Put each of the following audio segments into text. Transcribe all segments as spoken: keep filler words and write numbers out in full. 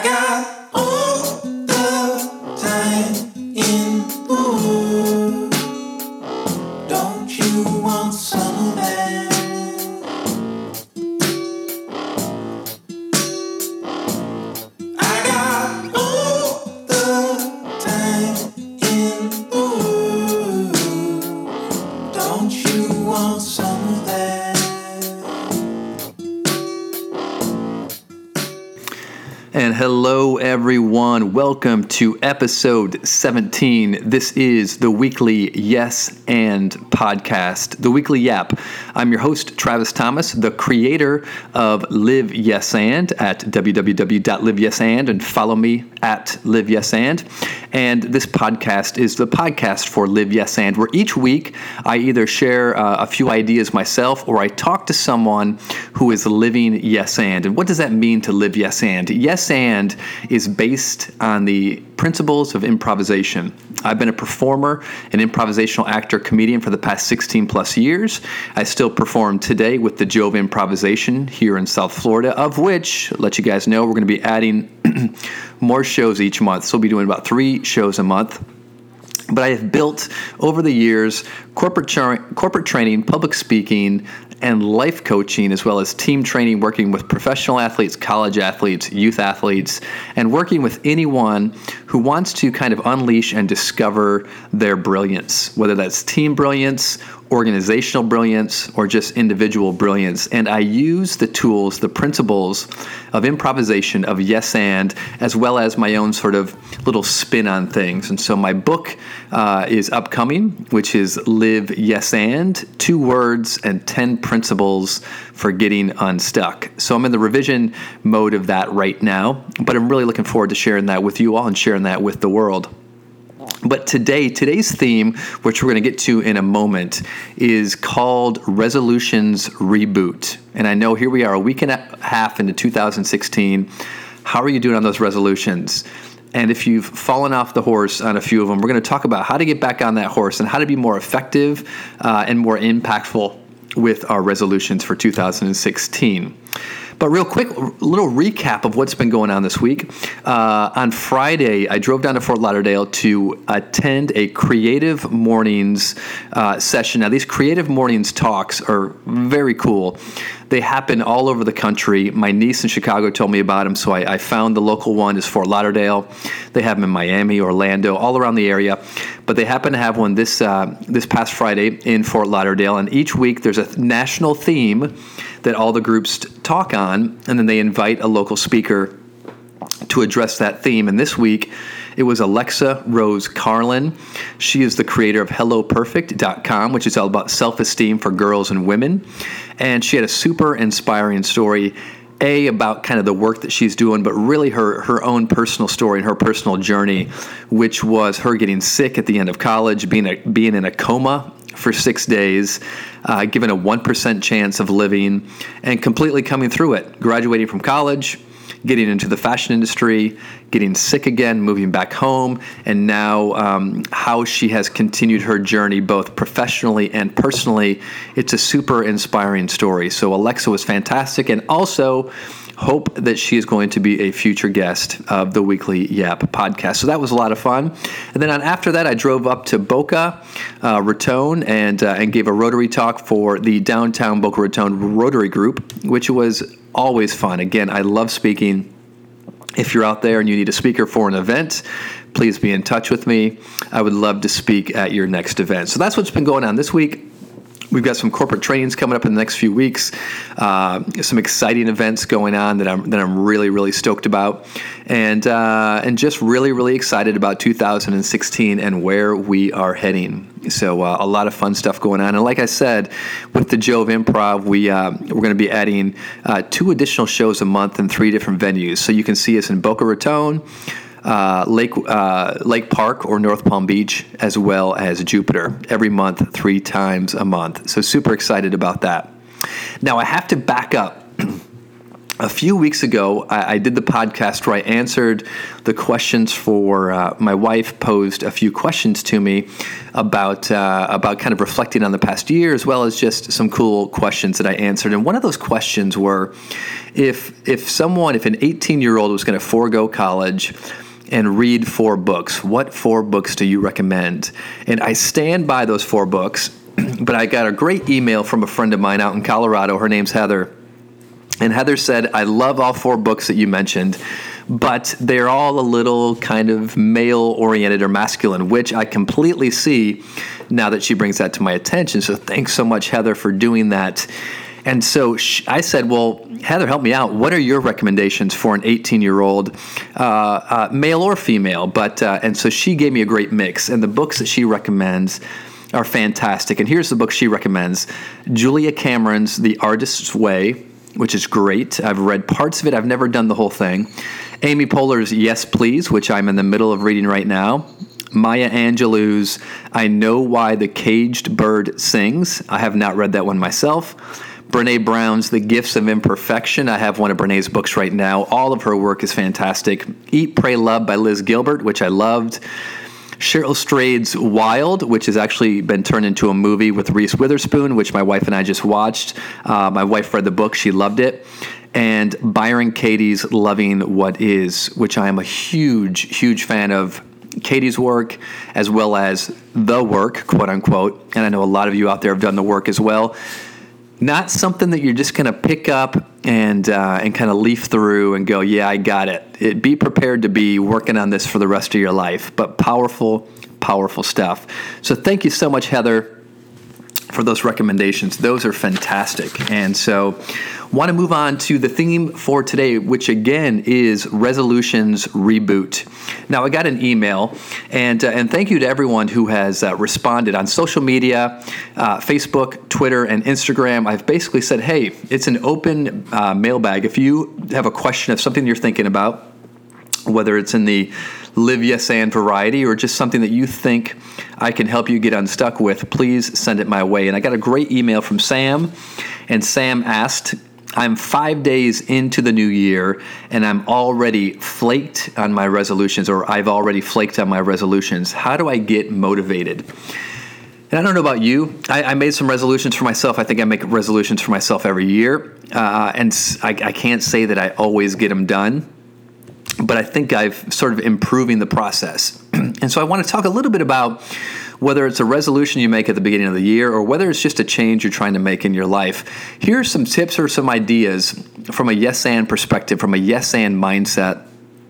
got all the time in the world. Don't you want some of that? I got all the time in the world. Don't you want some of that? And hello, everyone. Welcome to episode seventeen. This is the weekly Yes and podcast, the weekly Yap. I'm your host, Travis Thomas, the creator of Live Yes And at w w w dot live yes and and follow me at Live Yes And. And this podcast is the podcast for Live Yes And, where each week I either share uh, a few ideas myself or I talk to someone who is living Yes And. And what does that mean to live Yes And? Yes And is based on the principles of improvisation. I've been a performer, an improvisational actor, comedian for the past sixteen plus years. I still perform today with the Jove Improvisation here in South Florida, of which, I'll let you guys know, we're going to be adding more shows each month. So we'll be doing about three shows a month. But I have built over the years corporate tra- corporate training, public speaking, and life coaching, as well as team training, working with professional athletes, college athletes, youth athletes, and working with anyone who wants to kind of unleash and discover their brilliance, whether that's team brilliance, organizational brilliance, or just individual brilliance. And I use the tools, the principles of improvisation, of yes and, as well as my own sort of little spin on things. And so my book uh, is upcoming, which is Live Yes And, Two Words and ten Principles for Getting Unstuck. So I'm in the revision mode of that right now, but I'm really looking forward to sharing that with you all and sharing that with the world. But today, today's theme, which we're going to get to in a moment, is called Resolutions Reboot. And I know here we are a week and a half into two thousand sixteen. How are you doing on those resolutions? And if you've fallen off the horse on a few of them, we're going to talk about how to get back on that horse and how to be more effective uh, and more impactful with our resolutions for two thousand sixteen. But real quick, a little recap of what's been going on this week. Uh, on Friday, I drove down to Fort Lauderdale to attend a Creative Mornings uh, session. Now, these Creative Mornings talks are very cool. They happen all over the country. My niece in Chicago told me about them, so I, I found the local one is Fort Lauderdale. They have them in Miami, Orlando, all around the area. But they happen to have one this uh, this past Friday in Fort Lauderdale. And each week there's a national theme that all the groups talk on, and then they invite a local speaker to address that theme. And this week, it was Alexa Rose Carlin. She is the creator of hello perfect dot com, which is all about self-esteem for girls and women. And she had a super inspiring story, A, about kind of the work that she's doing, but really her, her own personal story and her personal journey, which was her getting sick at the end of college, being a, being in a coma for six days, uh, given a one percent chance of living, and completely coming through it, graduating from college, getting into the fashion industry, getting sick again, moving back home, and now um, how she has continued her journey both professionally and personally. It's a super inspiring story. So Alexa was fantastic, and also hope that she is going to be a future guest of the Weekly Yap podcast. So that was a lot of fun. And then on, after that, I drove up to Boca uh, Raton and, uh, and gave a Rotary talk for the downtown Boca Raton Rotary Group, which was always fun. Again, I love speaking. If you're out there and you need a speaker for an event, please be in touch with me. I would love to speak at your next event. So that's what's been going on this week. We've got some corporate trainings coming up in the next few weeks. Uh, some exciting events going on that I'm that I'm really really stoked about, and uh, and just really really excited about two thousand sixteen and where we are heading. So uh, a lot of fun stuff going on, and like I said, with the Jove Improv, we uh, we're going to be adding uh, two additional shows a month in three different venues. So you can see us in Boca Raton, Uh, Lake uh, Lake Park or North Palm Beach, as well as Jupiter, every month, three times a month. So super excited about that. Now I have to back up A few weeks ago, I, I did the podcast where I answered the questions for uh, my wife posed a few questions to me about uh, about kind of reflecting on the past year, as well as just some cool questions that I answered. And one of those questions were, if if someone, if an eighteen-year-old was going to forego college and read four books, what four books do you recommend? And I stand by those four books, but I got a great email from a friend of mine out in Colorado. Her name's Heather. And Heather said, I love all four books that you mentioned, but they're all a little kind of male-oriented or masculine, which I completely see now that she brings that to my attention. So thanks so much, Heather, for doing that. And so I said, well, Heather, help me out. What are your recommendations for an eighteen-year-old, uh, uh, male or female? But uh, and so she gave me a great mix, and the books that she recommends are fantastic. And here's the book she recommends: Julia Cameron's The Artist's Way, which is great. I've read parts of it. I've never done the whole thing. Amy Poehler's Yes, Please, which I'm in the middle of reading right now. Maya Angelou's I Know Why the Caged Bird Sings. I have not read that one myself. Brene Brown's The Gifts of Imperfection. I have one of Brene's books right now. All of her work is fantastic. Eat, Pray, Love by Liz Gilbert, which I loved. Cheryl Strayed's Wild, which has actually been turned into a movie with Reese Witherspoon, which my wife and I just watched. Uh, my wife read the book. She loved it. And Byron Katie's Loving What Is, which I am a huge, huge fan of Katie's work, as well as the work, quote unquote. And I know a lot of you out there have done the work as well. Not something that you're just going to pick up and uh, and kind of leaf through and go, yeah, I got it. it. Be prepared to be working on this for the rest of your life. But powerful, powerful stuff. So thank you so much, Heather, for those recommendations. Those are fantastic. And so want to move on to the theme for today, which again is resolutions reboot. Now, I got an email, and uh, and thank you to everyone who has uh, responded on social media, uh, Facebook, Twitter, and Instagram. I've basically said, hey, it's an open uh, mailbag. If you have a question of something you're thinking about, whether it's in the live yes and variety or just something that you think I can help you get unstuck with, please send it my way. And I got a great email from Sam, and Sam asked, I'm five days into the new year, and I'm already flaked on my resolutions, or I've already flaked on my resolutions. How do I get motivated? And I don't know about you. I, I made some resolutions for myself. I think I make resolutions for myself every year, uh, and I, I can't say that I always get them done, but I think I've sort of improving the process. And so I want to talk a little bit about whether it's a resolution you make at the beginning of the year or whether it's just a change you're trying to make in your life. Here are some tips or some ideas from a yes and perspective, from a yes and mindset,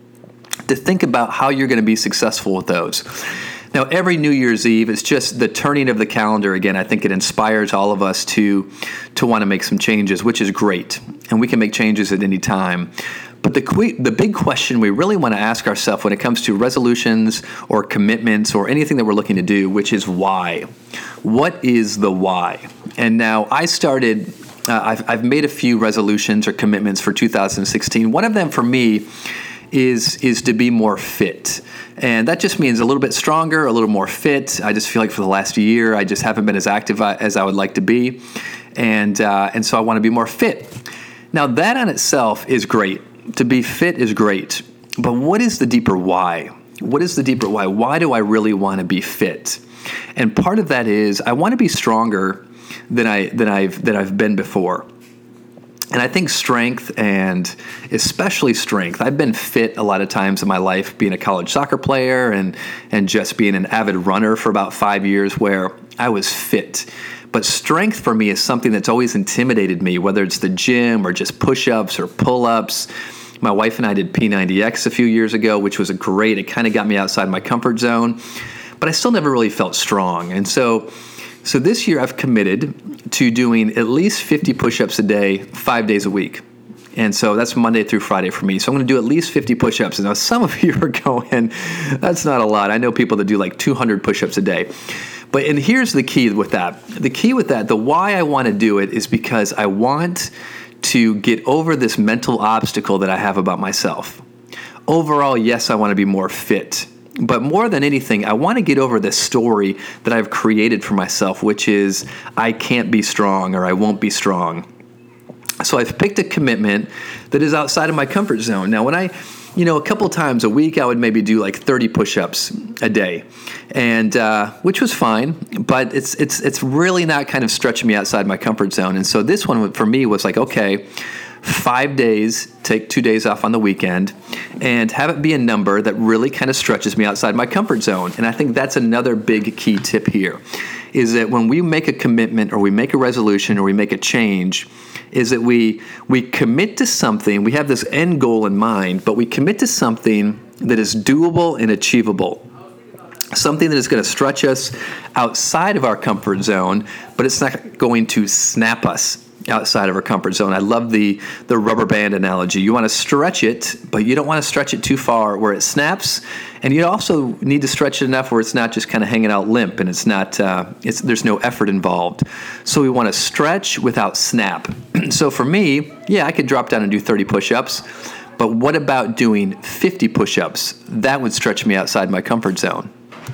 to think about how you're going to be successful with those. Now, every New Year's Eve, it's just the turning of the calendar again. I think it inspires all of us to, to want to make some changes, which is great. And we can make changes at any time. But the que- the big question we really want to ask ourselves when it comes to resolutions or commitments or anything that we're looking to do, which is why. What is the why? And now I started, uh, I've, I've made a few resolutions or commitments for two thousand sixteen. One of them for me is is to be more fit. And that just means a little bit stronger, a little more fit. I just feel like for the last year, I just haven't been as active as I would like to be. And, uh, and so I want to be more fit. Now, that on itself is great. To be fit is great, but what is the deeper why? What is the deeper why? Why do I really want to be fit? And part of that is I want to be stronger than I than I've than I've been before. And I think strength, and especially strength, I've been fit a lot of times in my life, being a college soccer player and and just being an avid runner for about five years where I was fit. But strength for me is something that's always intimidated me, whether it's the gym or just push-ups or pull-ups. My wife and I did P ninety X a few years ago, which was a great. It kind of got me outside my comfort zone, but I still never really felt strong. And so, so this year I've committed to doing at least fifty push-ups a day, five days a week. And so that's Monday through Friday for me. So I'm going to do at least fifty push-ups. And now some of you are going, that's not a lot. I know people that do like two hundred push-ups a day. But and here's the key with that. The key with that, the why I want to do it is because I want to get over this mental obstacle that I have about myself. Overall, yes, I want to be more fit. But more than anything, I want to get over this story that I've created for myself, which is I can't be strong or I won't be strong. So I've picked a commitment that is outside of my comfort zone. Now, when I, you know, a couple times a week, I would maybe do like thirty push-ups a day, and uh, which was fine, but it's it's it's really not kind of stretching me outside my comfort zone. And so this one for me was like, okay, five days, take two days off on the weekend, and have it be a number that really kind of stretches me outside my comfort zone. And I think that's another big key tip here, is that when we make a commitment or we make a resolution or we make a change, is that we we commit to something, we have this end goal in mind, but we commit to something that is doable and achievable. Something that is going to stretch us outside of our comfort zone, but it's not going to snap us outside of our comfort zone. I love the, the rubber band analogy. You want to stretch it, but you don't want to stretch it too far where it snaps. And you also need to stretch it enough where it's not just kind of hanging out limp and it's not, uh, it's, there's no effort involved. So we want to stretch without snap. So for me, yeah, I could drop down and do thirty push-ups, but what about doing fifty push-ups? That would stretch me outside my comfort zone.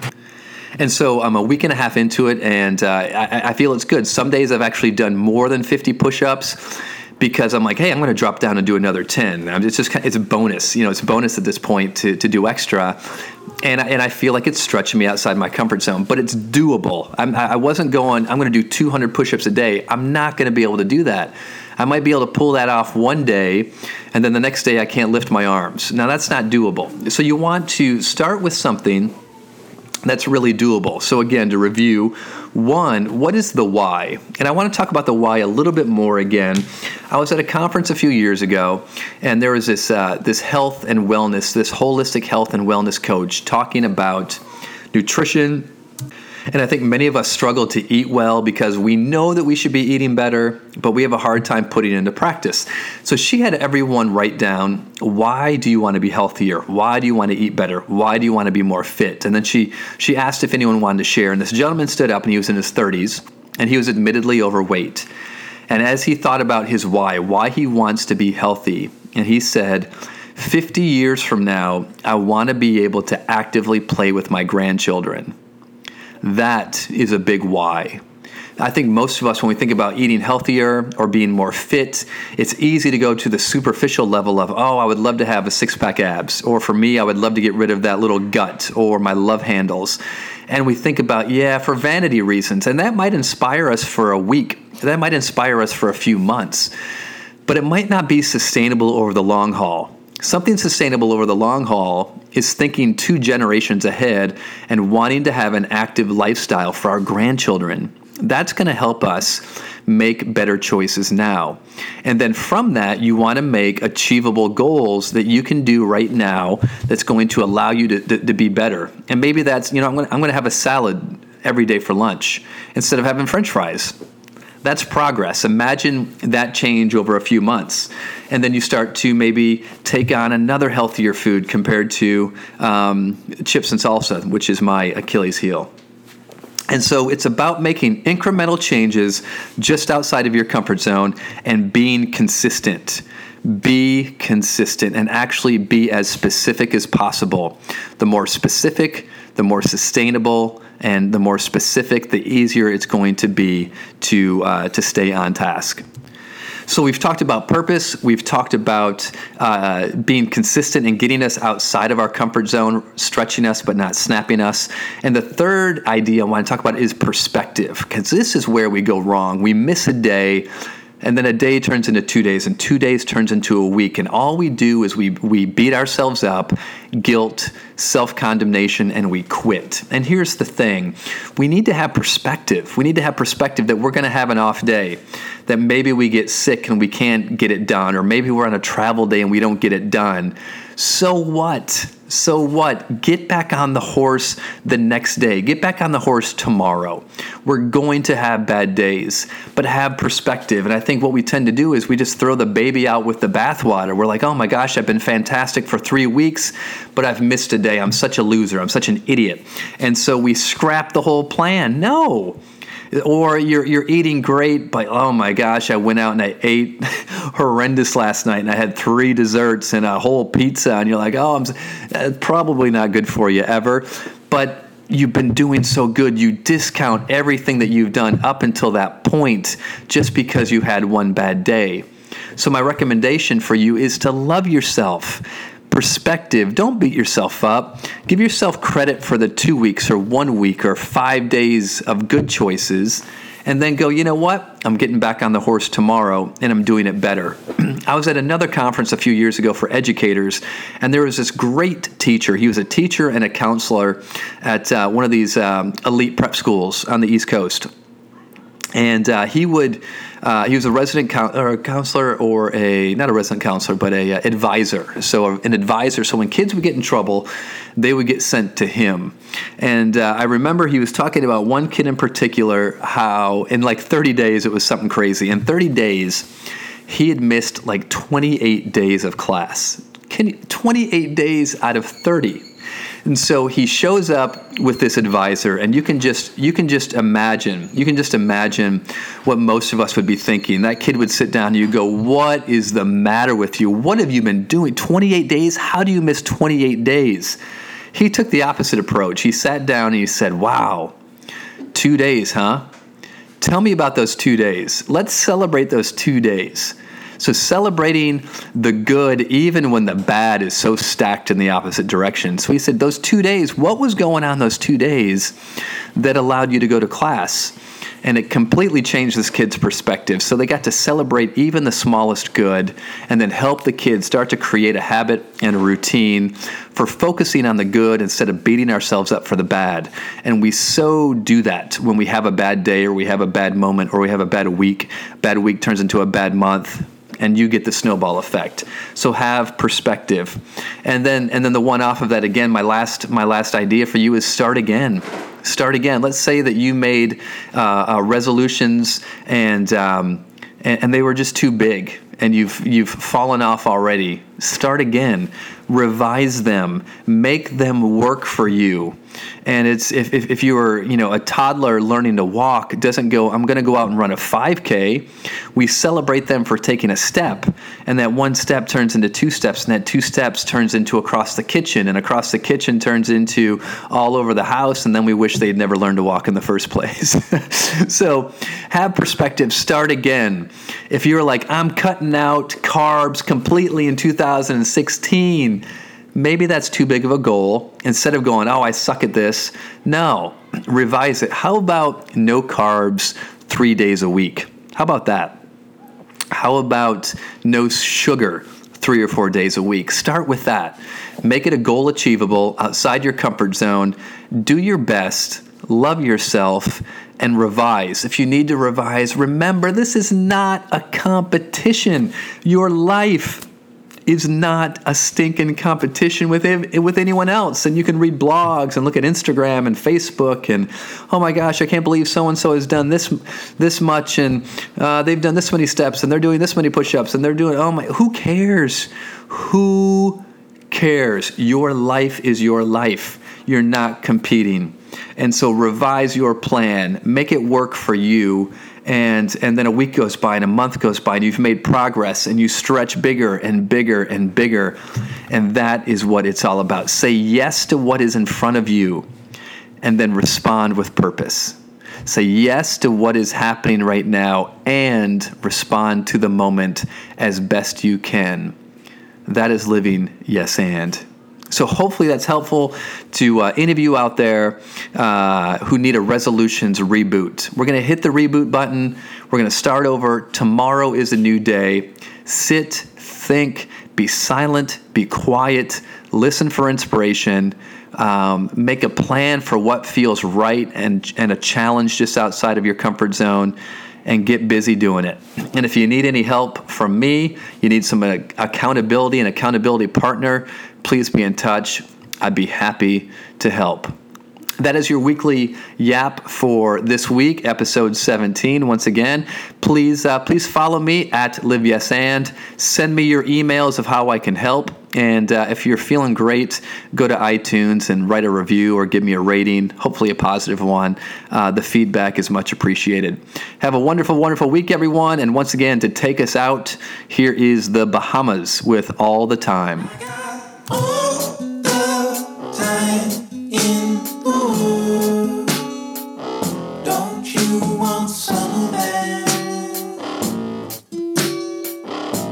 And so I'm a week and a half into it, and uh, I, I feel it's good. Some days I've actually done more than fifty push-ups because I'm like, hey, I'm going to drop down and do another ten. It's just kind of, it's a bonus, you know, it's a bonus at this point to to do extra, and I, and I feel like it's stretching me outside my comfort zone, but it's doable. I'm, I wasn't going, I'm going to do two hundred push-ups a day. I'm not going to be able to do that. I might be able to pull that off one day, and then the next day I can't lift my arms. Now that's not doable. So you want to start with something that's really doable. So again, to review, one, what is the why? And I want to talk about the why a little bit more again. I was at a conference a few years ago, and there was this uh, this health and wellness, this holistic health and wellness coach talking about nutrition. And I think many of us struggle to eat well because we know that we should be eating better, but we have a hard time putting it into practice. So she had everyone write down, why do you want to be healthier? Why do you want to eat better? Why do you want to be more fit? And then she she asked if anyone wanted to share. And this gentleman stood up, and he was in his thirties, and he was admittedly overweight. And as he thought about his why, why he wants to be healthy, and he said, fifty years from now, I want to be able to actively play with my grandchildren. That is a big why. I think most of us, when we think about eating healthier or being more fit, it's easy to go to the superficial level of, oh, I would love to have a six-pack abs. Or for me, I would love to get rid of that little gut or my love handles. And we think about, yeah, for vanity reasons. And that might inspire us for a week. That might inspire us for a few months. But it might not be sustainable over the long haul. Something sustainable over the long haul is thinking two generations ahead and wanting to have an active lifestyle for our grandchildren. That's going to help us make better choices now. And then from that, you want to make achievable goals that you can do right now that's going to allow you to, to, to be better. And maybe that's, you know, I'm going to, I'm going to have a salad every day for lunch instead of having French fries. That's progress. Imagine that change over a few months. And then you start to maybe take on another healthier food compared to um, chips and salsa, which is my Achilles heel. And so it's about making incremental changes just outside of your comfort zone and being consistent. Be consistent and actually be as specific as possible. The more specific, the more sustainable, and the more specific, the easier it's going to be to uh, to stay on task. So we've talked about purpose. We've talked about uh, being consistent and getting us outside of our comfort zone, stretching us but not snapping us. And the third idea I want to talk about is perspective, because this is where we go wrong. We miss a day, and then a day turns into two days, and two days turns into a week. And all we do is we we beat ourselves up, guilt, self-condemnation, and we quit. And here's the thing. We need to have perspective. We need to have perspective that we're going to have an off day, that maybe we get sick and we can't get it done, or maybe we're on a travel day and we don't get it done. So what? So what? Get back on the horse the next day. Get back on the horse tomorrow. We're going to have bad days, but have perspective. And I think what we tend to do is we just throw the baby out with the bathwater. We're like, oh my gosh, I've been fantastic for three weeks, but I've missed a day. I'm such a loser. I'm such an idiot. And so we scrap the whole plan. No. Or you're you're eating great, but oh my gosh, I went out and I ate horrendous last night, and I had three desserts and a whole pizza, and you're like, oh, I'm that's probably not good for you ever. But you've been doing so good, you discount everything that you've done up until that point just because you had one bad day. So my recommendation for you is to love yourself. Perspective. Don't beat yourself up. Give yourself credit for the two weeks or one week or five days of good choices, and then go, you know what? I'm getting back on the horse tomorrow, and I'm doing it better. I was at another conference a few years ago for educators, and there was this great teacher. He was a teacher and a counselor at uh, one of these um, elite prep schools on the East Coast. And uh, he would, uh, he was a resident coun- or a counselor or a, not a resident counselor, but a uh, advisor. So an advisor. So when kids would get in trouble, they would get sent to him. And uh, I remember he was talking about one kid in particular, how in like thirty days, it was something crazy. In thirty days, he had missed like twenty-eight days of class. Can you, twenty-eight days out of thirty. And so he shows up with this advisor, and you can just you can just imagine, you can just imagine what most of us would be thinking. That kid would sit down and you go, what is the matter with you? What have you been doing? twenty-eight days? How do you miss twenty-eight days? He took the opposite approach. He sat down and he said, wow, two days, huh? Tell me about those two days. Let's celebrate those two days. So celebrating the good even when the bad is so stacked in the opposite direction. So he said, those two days, what was going on those two days that allowed you to go to class? And it completely changed this kid's perspective. So they got to celebrate even the smallest good and then help the kids start to create a habit and a routine for focusing on the good instead of beating ourselves up for the bad. And we so do that when we have a bad day or we have a bad moment or we have a bad week. Bad week turns into a bad month, and you get the snowball effect. So have perspective. And then and then the one off of that, again, my last my last idea for you is start again. Start again. Let's say that you made uh, uh, resolutions and, um, and and they were just too big, and you've you've fallen off already. Start again. Revise them. Make them work for you. And it's if, if, if you were, you know, a toddler learning to walk, it doesn't go, I'm going to go out and run a five K. We celebrate them for taking a step. And that one step turns into two steps. And that two steps turns into across the kitchen. And across the kitchen turns into all over the house. And then we wish they'd never learned to walk in the first place. So have perspective. Start again. If you're like, I'm cutting out carbs completely in two thousand sixteen, maybe that's too big of a goal. Instead of going, oh, I suck at this. No, revise it. How about no carbs three days a week? How about that? How about no sugar three or four days a week? Start with that. Make it a goal achievable outside your comfort zone. Do your best. Love yourself. And revise. If you need to revise, remember, this is not a competition. Your life is not a stinking competition with with anyone else. And you can read blogs and look at Instagram and Facebook and, oh my gosh, I can't believe so-and-so has done this this much, and uh, they've done this many steps, and they're doing this many push-ups, and they're doing, oh my, who cares? Who cares? Your life is your life. You're not competing. And so revise your plan, make it work for you, and and then a week goes by and a month goes by and you've made progress and you stretch bigger and bigger and bigger. And that is what it's all about. Say yes to what is in front of you and then respond with purpose. Say yes to what is happening right now and respond to the moment as best you can. That is living yes and. So hopefully that's helpful to uh, any of you out there uh, who need a resolutions reboot. We're going to hit the reboot button. We're going to start over. Tomorrow is a new day. Sit, think, be silent, be quiet, listen for inspiration, um, make a plan for what feels right and, and a challenge just outside of your comfort zone, and get busy doing it. And if you need any help from me, you need some uh, accountability, an accountability partner, please be in touch. I'd be happy to help. That is your weekly yap for this week, episode seventeen. Once again, please uh, please follow me at Live Yes And. Send me your emails of how I can help. And uh, if you're feeling great, go to iTunes and write a review or give me a rating, hopefully a positive one. Uh, the feedback is much appreciated. Have a wonderful, wonderful week, everyone. And once again, to take us out, here is the Bahamas with All the Time. All the time in the world. Don't you want some of that?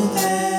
there.